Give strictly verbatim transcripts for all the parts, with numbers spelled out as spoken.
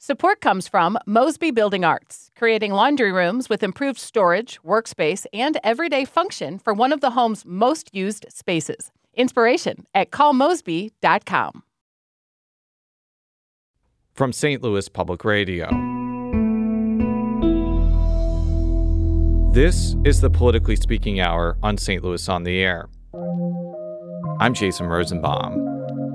Support comes from Mosby Building Arts, creating laundry rooms with improved storage, workspace, and everyday function for one of the home's most used spaces. Inspiration at call mosby dot com. From Saint Louis Public Radio. This is the Politically Speaking Hour on Saint Louis on the Air. I'm Jason Rosenbaum.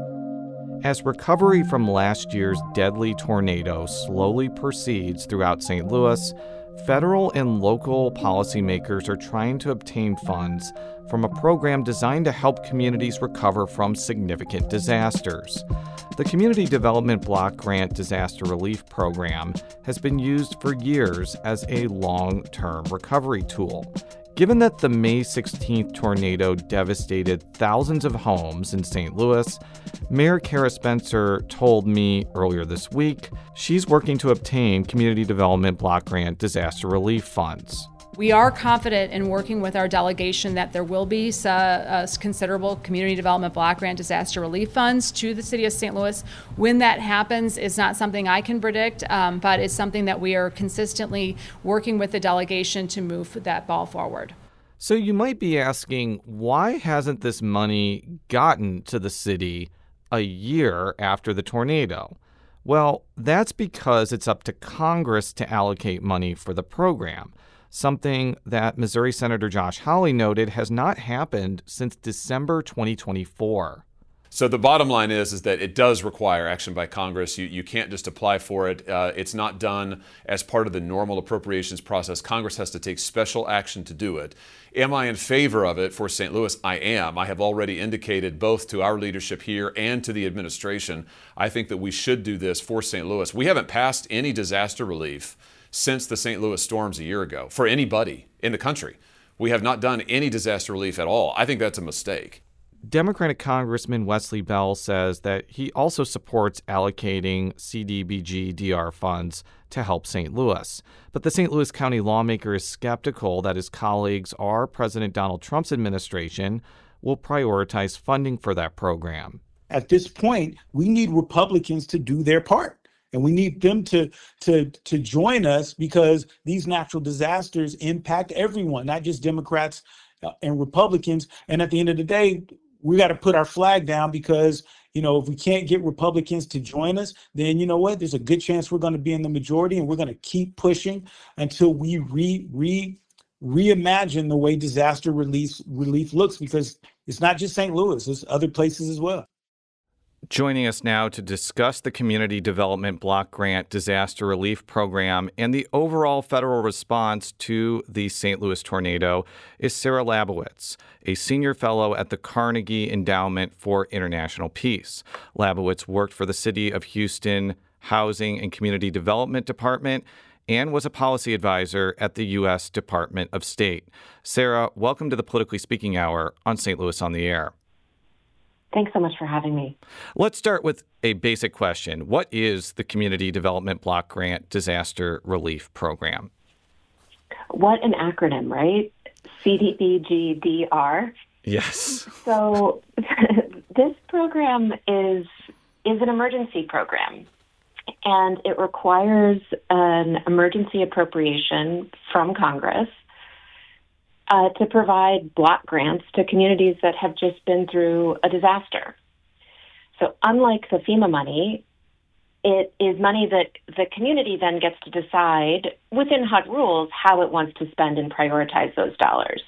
As recovery from last year's deadly tornado slowly proceeds throughout Saint Louis, federal and local policymakers are trying to obtain funds from a program designed to help communities recover from significant disasters. The Community Development Block Grant Disaster Relief Program has been used for years as a long-term recovery tool. Given that the May sixteenth tornado devastated thousands of homes in Saint Louis, Mayor Kara Spencer told me earlier this week she's working to obtain Community Development Block Grant disaster relief funds. We are confident in working with our delegation that there will be uh, uh, considerable Community Development Block Grant disaster relief funds to the city of Saint Louis. When that happens is not something I can predict, um, but it's something that we are consistently working with the delegation to move that ball forward. So you might be asking, why hasn't this money gotten to the city a year after the tornado? Well, that's because it's up to Congress to allocate money for the program. Something that Missouri Senator Josh Hawley noted has not happened since December twenty twenty-four. So the bottom line is, is that it does require action by Congress. You, you can't just apply for it. Uh, it's not done as part of the normal appropriations process. Congress has to take special action to do it. Am I in favor of it for Saint Louis? I am. I have already indicated both to our leadership here and to the administration, I think that we should do this for Saint Louis. We haven't passed any disaster relief since the Saint Louis storms a year ago for anybody in the country. We have not done any disaster relief at all. I think that's a mistake. Democratic Congressman Wesley Bell says that he also supports allocating C D B G D R funds to help Saint Louis. But the Saint Louis County lawmaker is skeptical that his colleagues or President Donald Trump's administration will prioritize funding for that program. At this point, we need Republicans to do their part. And we need them to, to, to join us because these natural disasters impact everyone, not just Democrats and Republicans. And at the end of the day, we got to put our flag down because, you know, if we can't get Republicans to join us, then you know what? There's a good chance we're going to be in the majority, and we're going to keep pushing until we re re reimagine the way disaster relief relief looks, because it's not just Saint Louis, it's other places as well. Joining us now to discuss the Community Development Block Grant Disaster Relief Program and the overall federal response to the Saint Louis tornado is Sarah Labowitz, a senior fellow at the Carnegie Endowment for International Peace. Labowitz worked for the City of Houston Housing and Community Development Department and was a policy advisor at the U S Department of State. Sarah, welcome to the Politically Speaking Hour on Saint Louis on the Air. Thanks so much for having me. Let's start with a basic question. What is the Community Development Block Grant Disaster Relief Program? What an acronym, right? C D B G D R. Yes. So this program is is an emergency program, and it requires an emergency appropriation from Congress Uh, to provide block grants to communities that have just been through a disaster. So unlike the FEMA money, it is money that the community then gets to decide within H U D rules how it wants to spend and prioritize those dollars.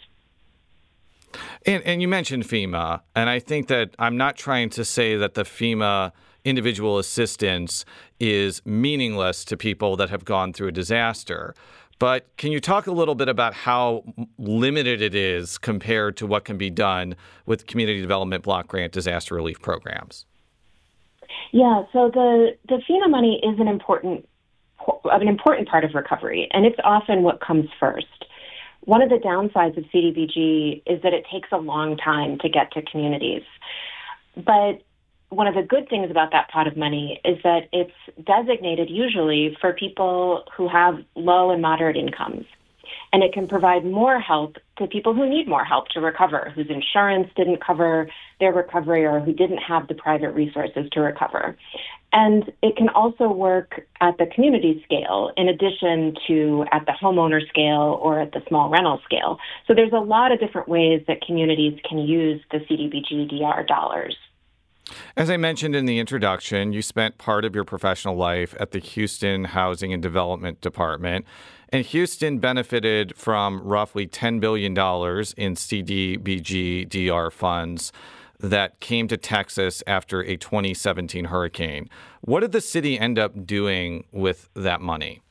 And, and you mentioned FEMA, and I think that I'm not trying to say that the FEMA individual assistance is meaningless to people that have gone through a disaster. But can you talk a little bit about how limited it is compared to what can be done with Community Development Block Grant disaster relief programs? Yeah, so the, the FEMA money is an important an important part of recovery, and it's often what comes first. One of the downsides of C D B G is that it takes a long time to get to communities. But one of the good things about that pot of money is that it's designated usually for people who have low and moderate incomes. And it can provide more help to people who need more help to recover, whose insurance didn't cover their recovery or who didn't have the private resources to recover. And it can also work at the community scale in addition to at the homeowner scale or at the small rental scale. So there's a lot of different ways that communities can use the C D B G D R dollars. As I mentioned in the introduction, you spent part of your professional life at the Houston Housing and Development Department, and Houston benefited from roughly ten billion dollars in C D B G D R funds that came to Texas after a twenty seventeen hurricane. What did the city end up doing with that money?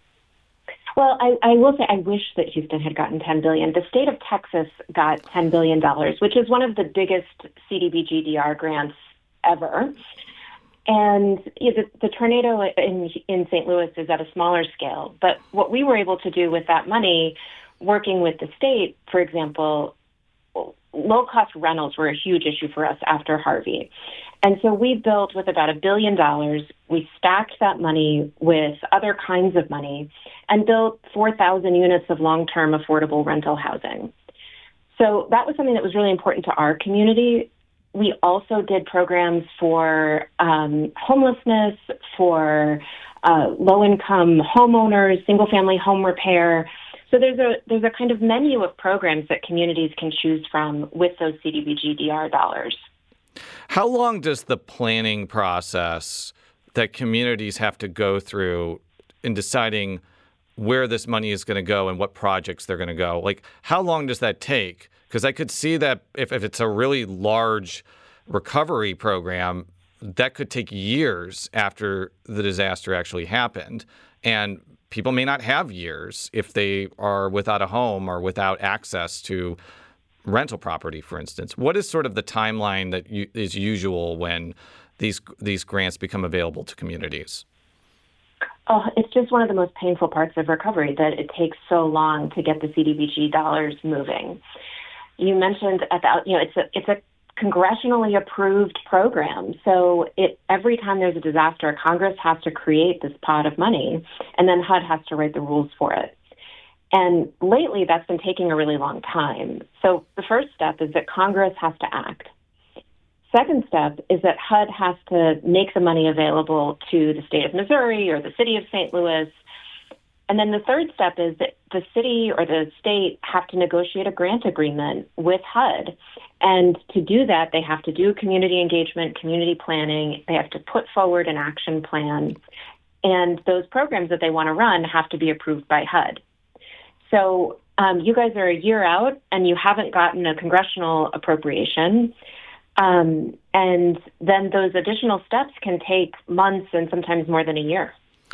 Well, I, I will say I wish that Houston had gotten ten billion dollars. The state of Texas got ten billion dollars, which is one of the biggest C D B G D R grants ever. And you know, the, the tornado in in Saint Louis is at a smaller scale. But what we were able to do with that money, working with the state, for example, low-cost rentals were a huge issue for us after Harvey. And so we built with about a billion dollars. We stacked that money with other kinds of money and built four thousand units of long-term affordable rental housing. So that was something that was really important to our community. We also did programs for um, homelessness, for uh, low-income homeowners, single-family home repair. So there's a there's a kind of menu of programs that communities can choose from with those C D B G D R dollars. How long does the planning process that communities have to go through in deciding where this money is going to go and what projects they're going to go? Like, how long does that take? Because I could see that if, if it's a really large recovery program, that could take years after the disaster actually happened. And people may not have years if they are without a home or without access to rental property, for instance. What is sort of the timeline that you, is usual when these these grants become available to communities? Oh, it's just one of the most painful parts of recovery that it takes so long to get the C D B G dollars moving. You mentioned about, you know, it's a it's a congressionally approved program. So it every time there's a disaster, Congress has to create this pot of money, and then H U D has to write the rules for it. And lately, that's been taking a really long time. So the first step is that Congress has to act. Second step is that H U D has to make the money available to the state of Missouri or the city of Saint Louis. And then the third step is that the city or the state have to negotiate a grant agreement with H U D. And to do that, they have to do community engagement, community planning. They have to put forward an action plan. And those programs that they want to run have to be approved by H U D. So um, you guys are a year out and you haven't gotten a congressional appropriation. Um, and then those additional steps can take months and sometimes more than a year.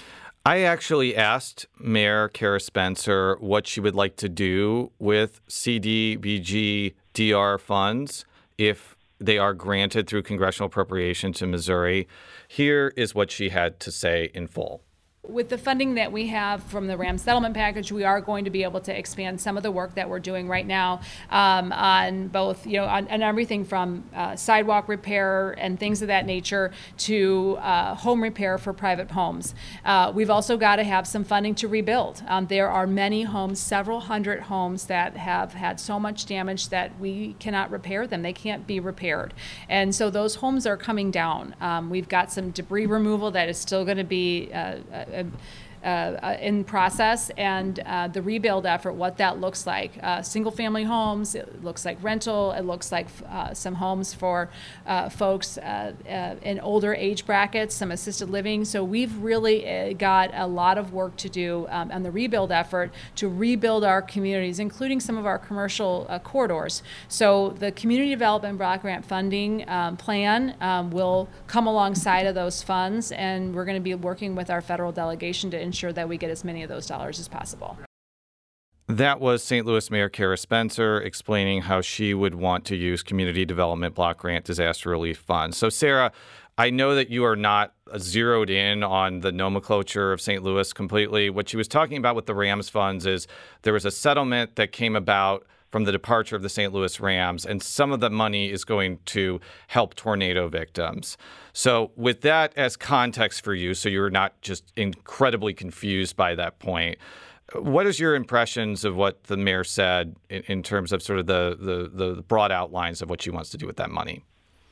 I actually asked Mayor Cara Spencer what she would like to do with C D B G D R funds if they are granted through congressional appropriation to Missouri. Here is what she had to say in full. With the funding that we have from the RAM settlement package, we are going to be able to expand some of the work that we're doing right now um, on both, you know, on, on everything from uh, sidewalk repair and things of that nature to uh, home repair for private homes. Uh, we've also got to have some funding to rebuild. Um, there are many homes, several hundred homes that have had so much damage that we cannot repair them. They can't be repaired. And so those homes are coming down. Um, we've got some debris removal that is still going to be uh, uh, Uh, in process, and uh, the rebuild effort, what that looks like. Uh, single family homes, it looks like rental, it looks like uh, some homes for uh, folks uh, uh, in older age brackets, some assisted living. So we've really uh, got a lot of work to do um, on the rebuild effort to rebuild our communities, including some of our commercial uh, corridors. So the Community Development Block Grant Funding um, Plan um, will come alongside of those funds, and we're going to be working with our federal delegation to ensure that we get as many of those dollars as possible. That was Saint Louis Mayor Cara Spencer explaining how she would want to use Community Development Block Grant Disaster Relief Funds. So, Sarah, I know that you are not zeroed in on the nomenclature of Saint Louis completely. What she was talking about with the Rams funds is there was a settlement that came about from the departure of the Saint Louis Rams, and some of the money is going to help tornado victims. So with that as context for you, so you're not just incredibly confused by that point, what is your impressions of what the mayor said in, in terms of sort of the, the, the broad outlines of what she wants to do with that money?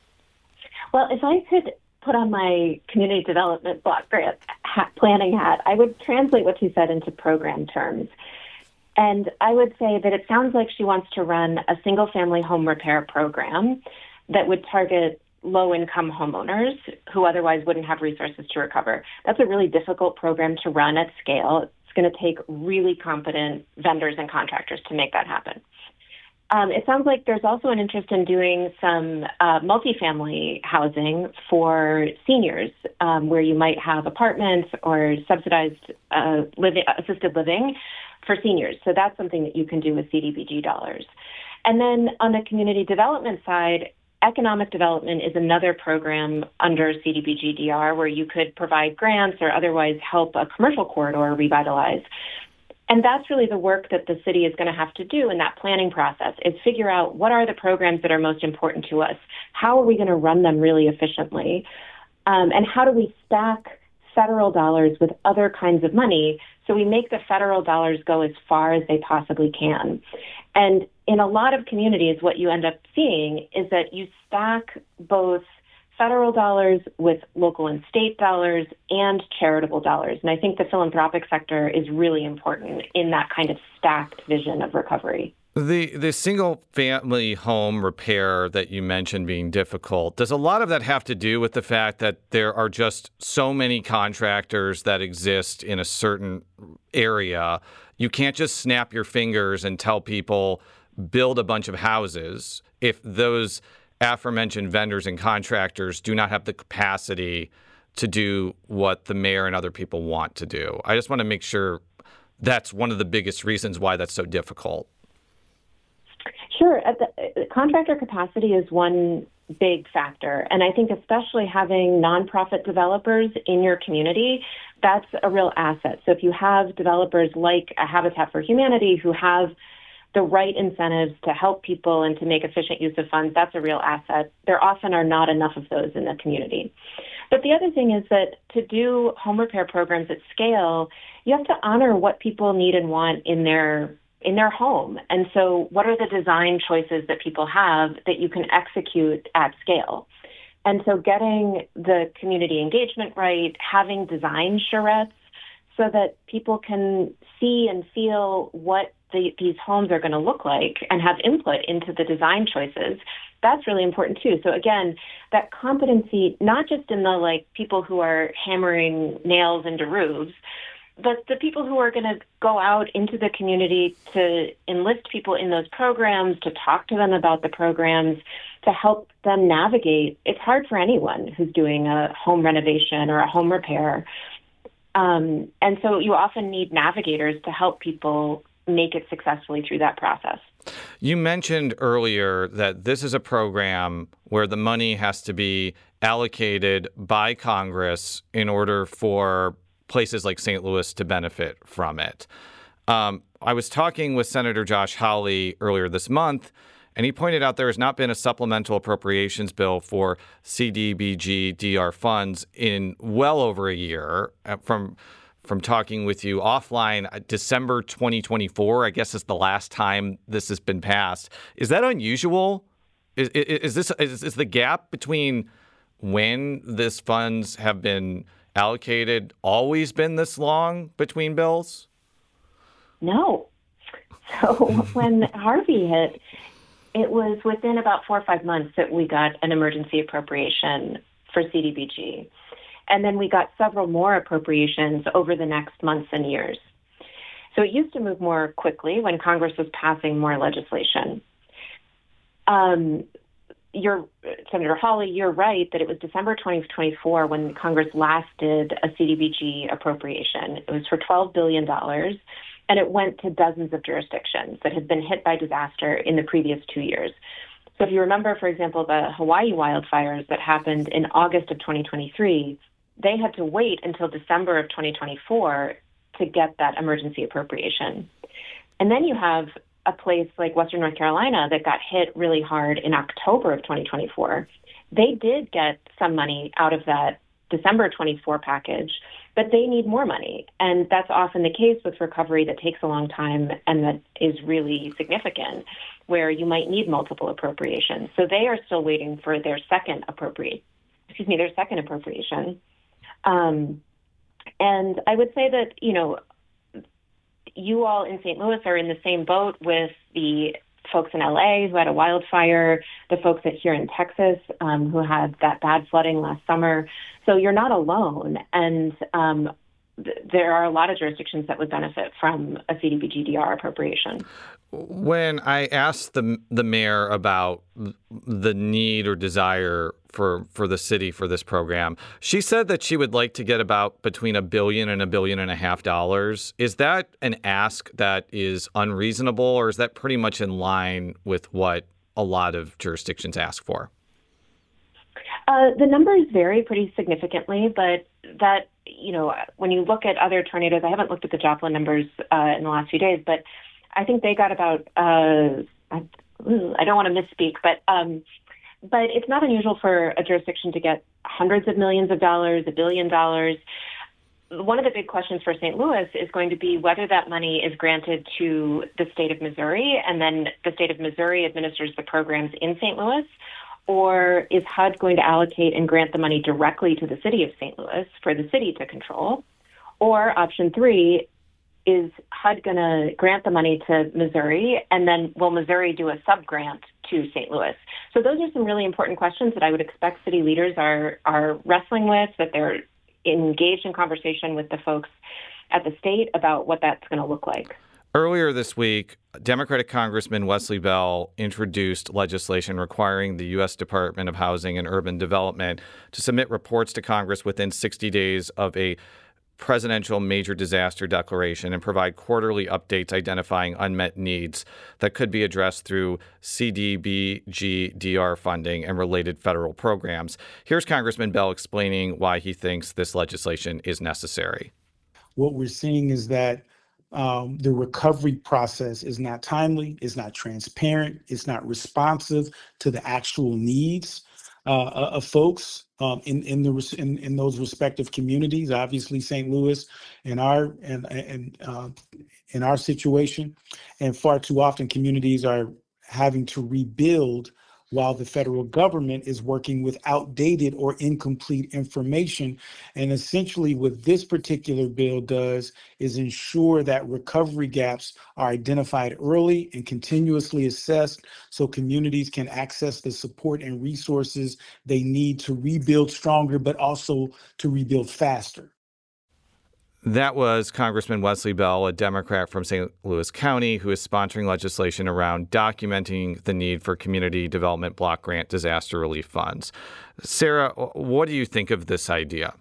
Well, if I could put on my community development block grant hat, planning hat, I would translate what she said into program terms. And I would say that it sounds like she wants to run a single-family home repair program that would target low-income homeowners who otherwise wouldn't have resources to recover. That's a really difficult program to run at scale. It's going to take really competent vendors and contractors to make that happen. Um, it sounds like there's also an interest in doing some uh, multifamily housing for seniors, um, where you might have apartments or subsidized uh, living, assisted living for seniors. So that's something that you can do with C D B G dollars. And then on the community development side, economic development is another program under C D B G D R where you could provide grants or otherwise help a commercial corridor revitalize. And that's really the work that the city is going to have to do in that planning process, is figure out what are the programs that are most important to us, how are we going to run them really efficiently, um, and how do we stack federal dollars with other kinds of money so we make the federal dollars go as far as they possibly can. And in a lot of communities, what you end up seeing is that you stack both federal dollars with local and state dollars and charitable dollars. And I think the philanthropic sector is really important in that kind of stacked vision of recovery. The the single family home repair that you mentioned being difficult, does a lot of that have to do with the fact that there are just so many contractors that exist in a certain area? You can't just snap your fingers and tell people build a bunch of houses if those aforementioned vendors and contractors do not have the capacity to do what the mayor and other people want to do. I just want to make sure that's one of the biggest reasons why that's so difficult. Sure. The contractor capacity is one big factor. And I think especially having nonprofit developers in your community, that's a real asset. So if you have developers like a Habitat for Humanity who have the right incentives to help people and to make efficient use of funds, that's a real asset. There often are not enough of those in the community. But the other thing is that to do home repair programs at scale, you have to honor what people need and want in their in their home. And so what are the design choices that people have that you can execute at scale? And so getting the community engagement right, having design charrettes so that people can see and feel what the, these homes are going to look like and have input into the design choices, that's really important too. So again, that competency, not just in the like people who are hammering nails into roofs, but the people who are going to go out into the community to enlist people in those programs, to talk to them about the programs, to help them navigate. It's hard for anyone who's doing a home renovation or a home repair. Um, and so you often need navigators to help people make it successfully through that process. You mentioned earlier that this is a program where the money has to be allocated by Congress in order for places like Saint Louis to benefit from it. Um, I was talking with Senator Josh Hawley earlier this month, and he pointed out there has not been a supplemental appropriations bill for C D B G D R funds in well over a year. Uh, from from talking with you offline, uh, December twenty twenty-four, I guess is the last time this has been passed. Is that unusual? Is, is, is this is, is the gap between when this funds have been allocated always been this long between bills? No. So when Harvey hit, it was within about four or five months that we got an emergency appropriation for C D B G. And then we got several more appropriations over the next months and years. So it used to move more quickly when Congress was passing more legislation. Um, You're, Senator Hawley, you're right that it was December twenty twenty-four when Congress last did a C D B G appropriation. It was for twelve billion dollars, and it went to dozens of jurisdictions that had been hit by disaster in the previous two years. So if you remember, for example, the Hawaii wildfires that happened in August of twenty twenty-three, they had to wait until December of twenty twenty-four to get that emergency appropriation. And then you have a place like Western North Carolina that got hit really hard in October of twenty twenty-four. They did get some money out of that December twenty-four package, but they need more money. And that's often the case with recovery that takes a long time and that is really significant, where you might need multiple appropriations. So they are still waiting for their second appropriate, excuse me, their second appropriation. Um, and I would say that, you know, you all in Saint Louis are in the same boat with the folks in L A who had a wildfire, the folks that here in Texas um, who had that bad flooding last summer. So you're not alone. And um, th- there are a lot of jurisdictions that would benefit from a C D B G D R appropriation. When I asked the the mayor about the need or desire for, for the city for this program, she said that she would like to get about between a billion and a billion and a half dollars. Is that an ask that is unreasonable, or is that pretty much in line with what a lot of jurisdictions ask for? Uh, the numbers vary pretty significantly, but that, you know, when you look at other tornadoes, I haven't looked at the Joplin numbers uh, in the last few days, but I think they got about, uh, I, I don't want to misspeak, but um, but it's not unusual for a jurisdiction to get hundreds of millions of dollars, a billion dollars. One of the big questions for Saint Louis is going to be whether that money is granted to the state of Missouri, and then the state of Missouri administers the programs in Saint Louis, or is H U D going to allocate and grant the money directly to the city of Saint Louis for the city to control? Or option three, is H U D going to grant the money to Missouri, and then will Missouri do a sub-grant to Saint Louis? So those are some really important questions that I would expect city leaders are are wrestling with, that they're engaged in conversation with the folks at the state about what that's going to look like. Earlier this week, Democratic Congressman Wesley Bell introduced legislation requiring the U S Department of Housing and Urban Development to submit reports to Congress within sixty days of a presidential major disaster declaration and provide quarterly updates identifying unmet needs that could be addressed through C D B G D R funding and related federal programs. Here's Congressman Bell explaining why he thinks this legislation is necessary. What we're seeing is that um, the recovery process is not timely, is not transparent, it's not responsive to the actual needs uh, of folks um, in in the in, in those respective communities. Obviously, Saint Louis and our and and uh, in our situation, and far too often communities are having to rebuild while the federal government is working with outdated or incomplete information. And essentially what this particular bill does is ensure that recovery gaps are identified early and continuously assessed so communities can access the support and resources they need to rebuild stronger, but also to rebuild faster. That was Congressman Wesley Bell, a Democrat from Saint Louis County, who is sponsoring legislation around documenting the need for community development block grant disaster relief funds. Sarah, what do you think of this idea?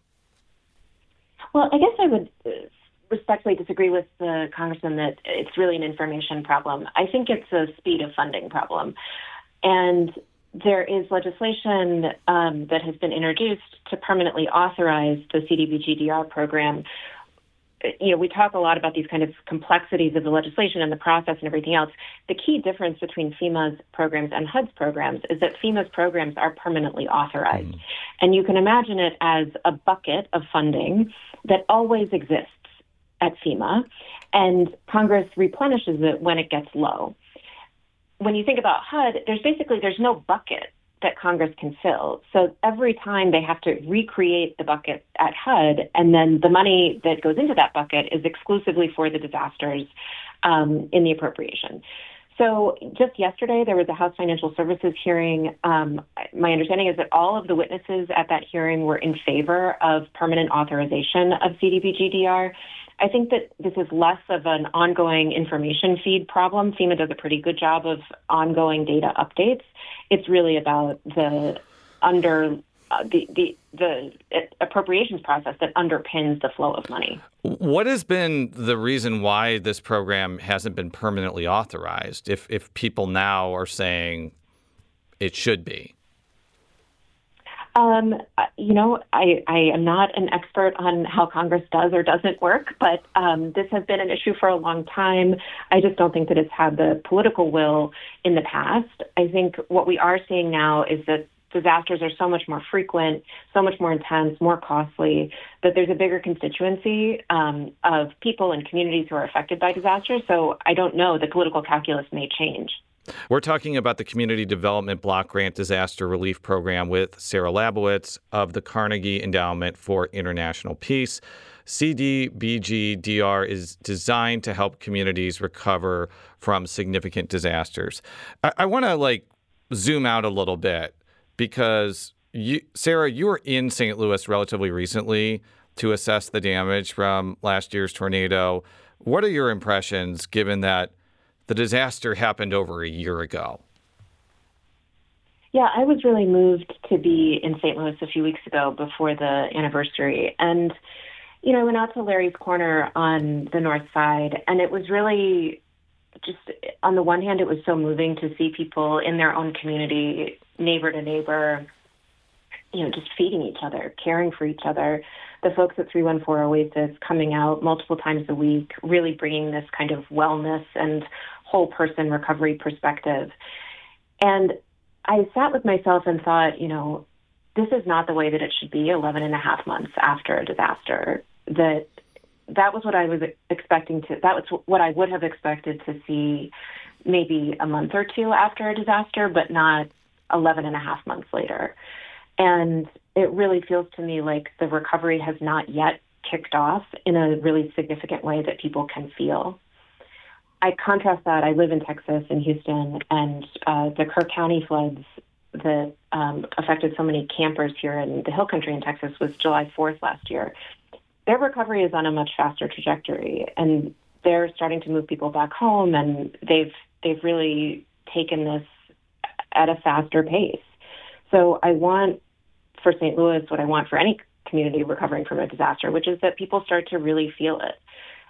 Well, I guess I would respectfully disagree with the congressman that it's really an information problem. I think it's a speed of funding problem. And there is legislation um, that has been introduced to permanently authorize the C D B G D R program. You know, we talk a lot about these kind of complexities of the legislation and the process and everything else. The key difference between FEMA's programs and H U D's programs is that FEMA's programs are permanently authorized. Mm. And you can imagine it as a bucket of funding that always exists at FEMA, and Congress replenishes it when it gets low. When you think about H U D, there's basically, there's no bucket that Congress can fill. So every time they have to recreate the bucket at H U D, and then the money that goes into that bucket is exclusively for the disasters um, in the appropriation. So just yesterday, there was a House Financial Services hearing. Um, my understanding is that all of the witnesses at that hearing were in favor of permanent authorization of C D B G D R. I think that this is less of an ongoing information feed problem. FEMA does a pretty good job of ongoing data updates. It's really about the under uh, the, the the appropriations process that underpins the flow of money. What has been the reason why this program hasn't been permanently authorized, if if people now are saying it should be? Um, you know, I, I am not an expert on how Congress does or doesn't work, but um, this has been an issue for a long time. I just don't think that it's had the political will in the past. I think what we are seeing now is that disasters are so much more frequent, so much more intense, more costly, that there's a bigger constituency um, of people and communities who are affected by disasters. So I don't know, the political calculus may change. We're talking about the Community Development Block Grant Disaster Relief Program with Sarah Labowitz of the Carnegie Endowment for International Peace. C D B G D R is designed to help communities recover from significant disasters. I, I want to like zoom out a little bit because, you, Sarah, you were in Saint Louis relatively recently to assess the damage from last year's tornado. What are your impressions given that the disaster happened over a year ago? Yeah, I was really moved to be in Saint Louis a few weeks ago before the anniversary. And, you know, I went out to Larry's Corner on the north side, and it was really just, on the one hand, it was so moving to see people in their own community, neighbor to neighbor, you know, just feeding each other, caring for each other. The folks at three one four Oasis coming out multiple times a week, really bringing this kind of wellness and whole person recovery perspective. And I sat with myself and thought, you know, this is not the way that it should be eleven and a half months after a disaster. That that was what I was expecting to, that was what I would have expected to see maybe a month or two after a disaster, but not eleven and a half months later. And it really feels to me like the recovery has not yet kicked off in a really significant way that people can feel. I contrast that. I live in Texas, in Houston, and uh, the Kerr County floods that um, affected so many campers here in the Hill Country in Texas was July fourth last year. Their recovery is on a much faster trajectory, and they're starting to move people back home, and they've they've really taken this at a faster pace. So I want for Saint Louis what I want for any community recovering from a disaster, which is that people start to really feel it.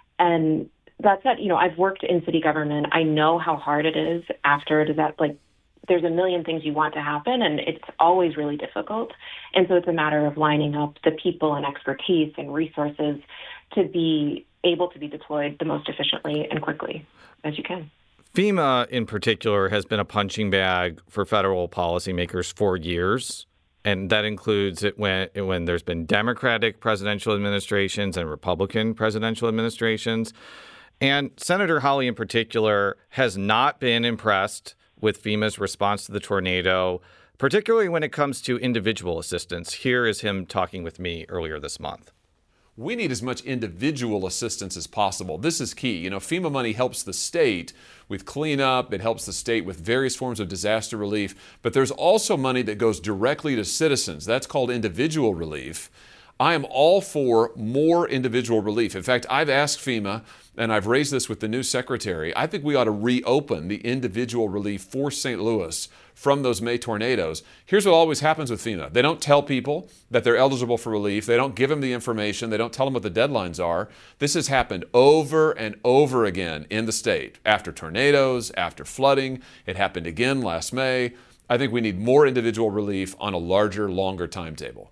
And that said, you know, I've worked in city government. I know how hard it is after a disaster. Like, there's a million things you want to happen, and it's always really difficult. And so it's a matter of lining up the people and expertise and resources to be able to be deployed the most efficiently and quickly as you can. FEMA, in particular, has been a punching bag for federal policymakers for years. And that includes it when when there's been Democratic presidential administrations and Republican presidential administrations. And Senator Hawley, in particular, has not been impressed with FEMA's response to the tornado, particularly when it comes to individual assistance. Here is him talking with me earlier this month. We need as much individual assistance as possible. This is key. You know, FEMA money helps the state with cleanup. It helps the state with various forms of disaster relief. But there's also money that goes directly to citizens. That's called individual relief. I am all for more individual relief. In fact, I've asked FEMA, and I've raised this with the new secretary, I think we ought to reopen the individual relief for Saint Louis from those May tornadoes. Here's what always happens with FEMA. They don't tell people that they're eligible for relief. They don't give them the information. They don't tell them what the deadlines are. This has happened over and over again in the state. After tornadoes, after flooding, it happened again last May. I think we need more individual relief on a larger, longer timetable.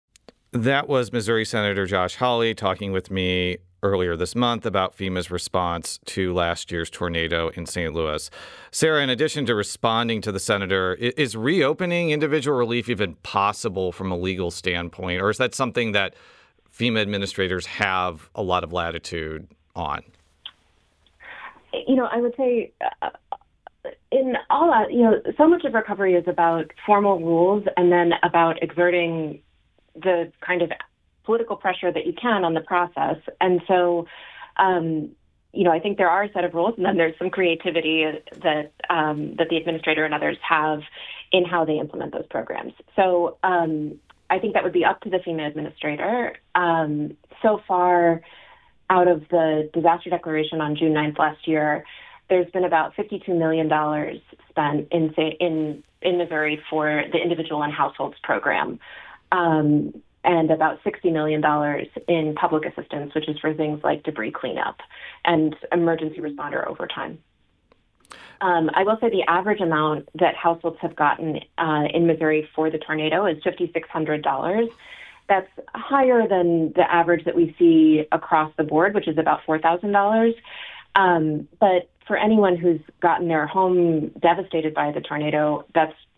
That was Missouri Senator Josh Hawley talking with me earlier this month about FEMA's response to last year's tornado in Saint Louis. Sarah, in addition to responding to the senator, is reopening individual relief even possible from a legal standpoint, or is that something that FEMA administrators have a lot of latitude on? You know, I would say uh, in all that, you know, so much of recovery is about formal rules and then about exerting the kind of political pressure that you can on the process. And so, um, you know, I think there are a set of rules, and then there's some creativity that um, that the administrator and others have in how they implement those programs. So um, I think that would be up to the FEMA administrator. Um, so far, out of the disaster declaration on June ninth last year, there's been about fifty-two million dollars spent in in in Missouri for the individual and households program. Um, and about sixty million dollars in public assistance, which is for things like debris cleanup and emergency responder overtime. Um, I will say the average amount that households have gotten uh, in Missouri for the tornado is five thousand six hundred dollars. That's higher than the average that we see across the board, which is about four thousand dollars. Um, but for anyone who's gotten their home devastated by the tornado, that's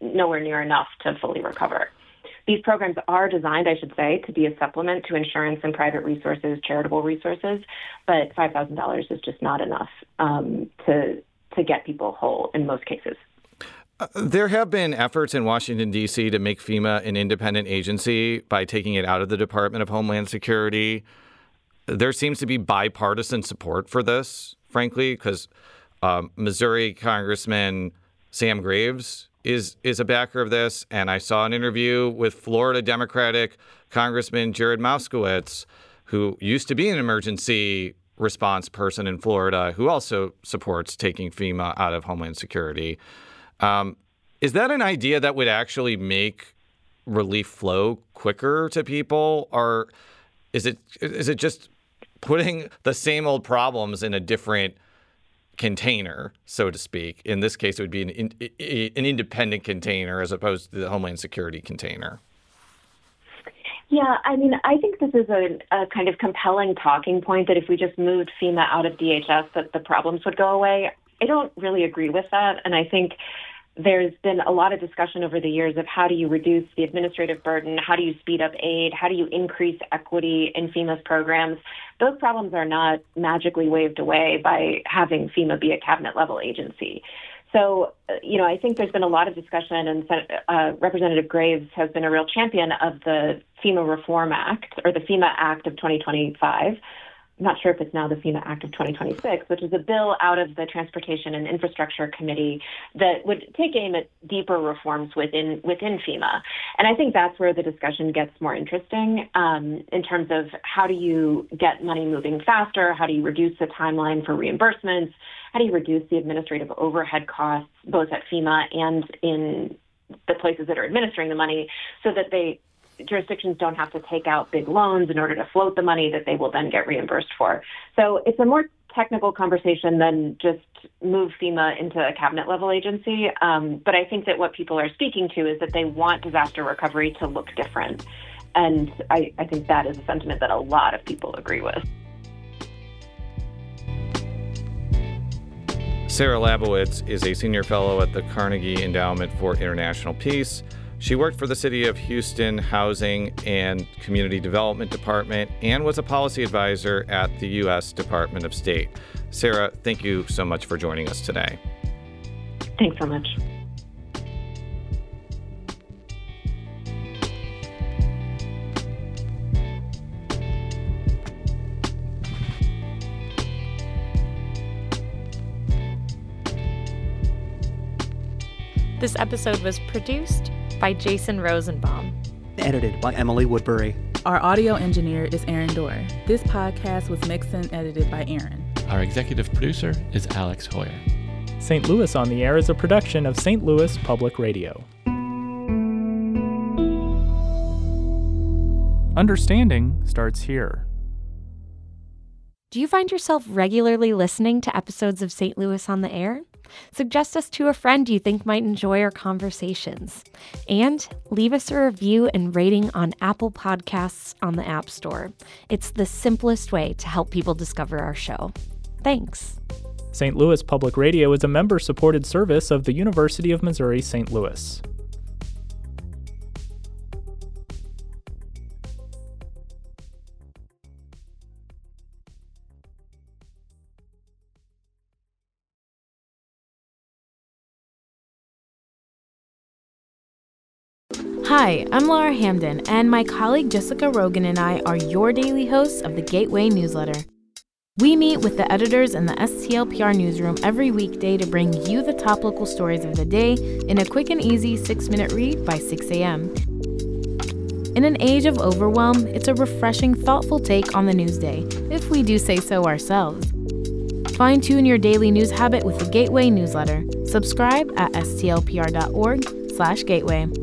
nowhere near enough to fully recover. These programs are designed, I should say, to be a supplement to insurance and private resources, charitable resources, but five thousand dollars is just not enough um, to to get people whole in most cases. Uh, there have been efforts in Washington, D C to make FEMA an independent agency by taking it out of the Department of Homeland Security. There seems to be bipartisan support for this, frankly, because um, Missouri Congressman Sam Graves is is a backer of this. And I saw an interview with Florida Democratic Congressman Jared Moskowitz, who used to be an emergency response person in Florida, who also supports taking FEMA out of Homeland Security. Um, is that an idea that would actually make relief flow quicker to people? Or is it is it just putting the same old problems in a different container, so to speak? In this case, it would be an, in, an independent container as opposed to the Homeland Security container. Yeah, I mean, I think this is a, a kind of compelling talking point that if we just moved FEMA out of D H S, that the problems would go away. I don't really agree with that. And I think there's been a lot of discussion over the years of how do you reduce the administrative burden? How do you speed up aid? How do you increase equity in FEMA's programs? Those problems are not magically waved away by having FEMA be a cabinet level agency. So, you know, I think there's been a lot of discussion, and uh, Representative Graves has been a real champion of the FEMA Reform Act, or the FEMA Act of twenty twenty-five. I'm not sure if it's now the FEMA Act of twenty twenty-six, which is a bill out of the Transportation and Infrastructure Committee that would take aim at deeper reforms within within FEMA. And I think that's where the discussion gets more interesting um, in terms of how do you get money moving faster? How do you reduce the timeline for reimbursements? How do you reduce the administrative overhead costs, both at FEMA and in the places that are administering the money, so that they jurisdictions don't have to take out big loans in order to float the money that they will then get reimbursed for. So it's a more technical conversation than just move FEMA into a cabinet level agency. Um, but I think that what people are speaking to is that they want disaster recovery to look different. And I, I think that is a sentiment that a lot of people agree with. Sarah Labowitz is a senior fellow at the Carnegie Endowment for International Peace. She worked for the City of Houston Housing and Community Development Department and was a policy advisor at the U S Department of State. Sarah, thank you so much for joining us today. Thanks so much. This episode was produced by Jason Rosenbaum. Edited by Emily Woodbury. Our audio engineer is Aaron Dorr. This podcast was mixed and edited by Aaron. Our executive producer is Alex Hoyer. Saint Louis on the Air is a production of Saint Louis Public Radio. Understanding starts here. Do you find yourself regularly listening to episodes of Saint Louis on the Air? Suggest us to a friend you think might enjoy our conversations. And leave us a review and rating on Apple Podcasts on the App Store. It's the simplest way to help people discover our show. Thanks. Saint Louis Public Radio is a member-supported service of the University of Missouri Saint Louis. Hi, I'm Laura Hamden, and my colleague Jessica Rogan and I are your daily hosts of the Gateway newsletter. We meet with the editors in the S T L P R newsroom every weekday to bring you the top local stories of the day in a quick and easy six-minute read by six a.m. In an age of overwhelm, it's a refreshing, thoughtful take on the news day, if we do say so ourselves. Fine-tune your daily news habit with the Gateway newsletter. Subscribe at s t l p r dot org slash gateway.